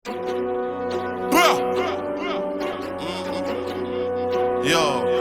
Yo.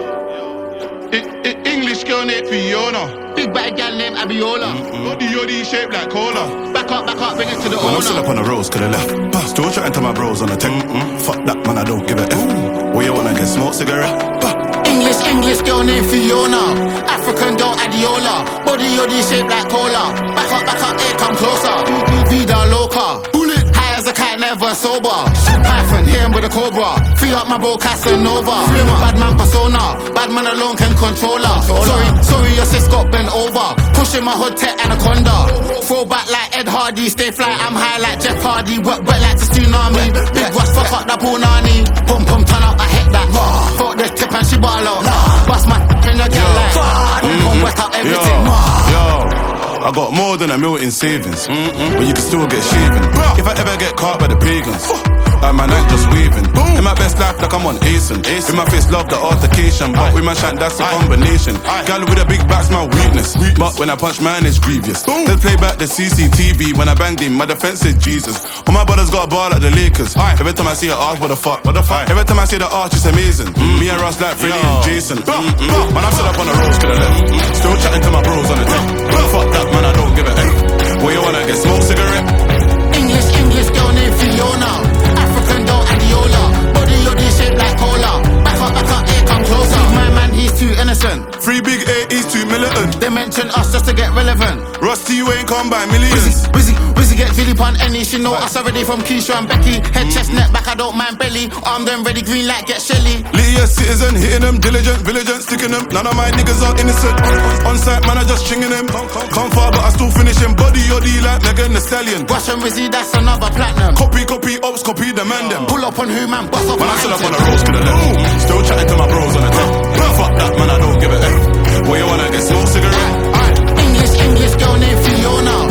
English girl named Fiona. Big bad gal named Abiola. Yoddy shaped like cola. Back up, bring it to the owner. I'm still up on the roads, could have left. Still chatting to my bros on the tech. Fuck that, man, I don't give a F. Where you wanna get smoked cigarette? English girl named Fiona. African girl Adiola. Body yoddy shaped like cola. Back up, here come closer. Vida loca. High as a cat, never sober. Python, hit him with a cobra. Free up my bro Casanova. Bad man persona. Bad man alone can control her. Sorry, your sis got bent over. Pushing my hood tech anaconda. Throw back like Ed Hardy. Stay fly, I'm high like Jeff Hardy. Wet like the tsunami. Big rush, fuck up the punani. Pum turn up, I hit that. Fuck this tip and she ball out. Bust my in the girl like come wet up everything. I got more than $1 million in savings, but you can still get shaven. If I ever get caught by the pagans, like my night just waving. In my best life, like I'm on Asen. In my face, love the altercation, but with my shank, that's a combination. Gal with a big back's my weakness, but when I punch man, it's grievous. Let's play back the CCTV. When I banged him, my defense is Jesus. All my brothers got a ball like the Lakers. Every time I see an arch, what the fuck? Every time I see the arch, it's amazing. Me and Ross like Freddie and Jason. Man, I'm still up on the roads, could have left. Still chatting to my bros on the tech. Fuck that, man, I don't give a F. Where you wanna get smoked cigarette? English girl named Fiona. African girl Adiola. Body yoddy shaped like cola. Back up, here come closer. My man, he's too innocent. Free big A, he's too militant. They mention us just to get relevant. Rusty, you ain't come by millions. Wizzy get Philip on any. She know us already from Keisha and Becky. Head, chest, neck, back, I don't mind belly. Armed and ready, green light, get Shelly. Lydia citizen, hitting them, diligent, sticking them. None of my niggas are innocent. On site, man, I just stringing them. Come far, but I still finish him. Body yoddy like Megan Thee Stallion. Rush and Wizzy, that's another platinum. Copy, ops, copy, demand them. Pull up on who, man, bust up. Man, I'm still up on the roads, could have left. Still chatting to my bros on the top. Fuck that, man, I don't give a F. Where you wanna get smoked cigarette? English girl named Fiona.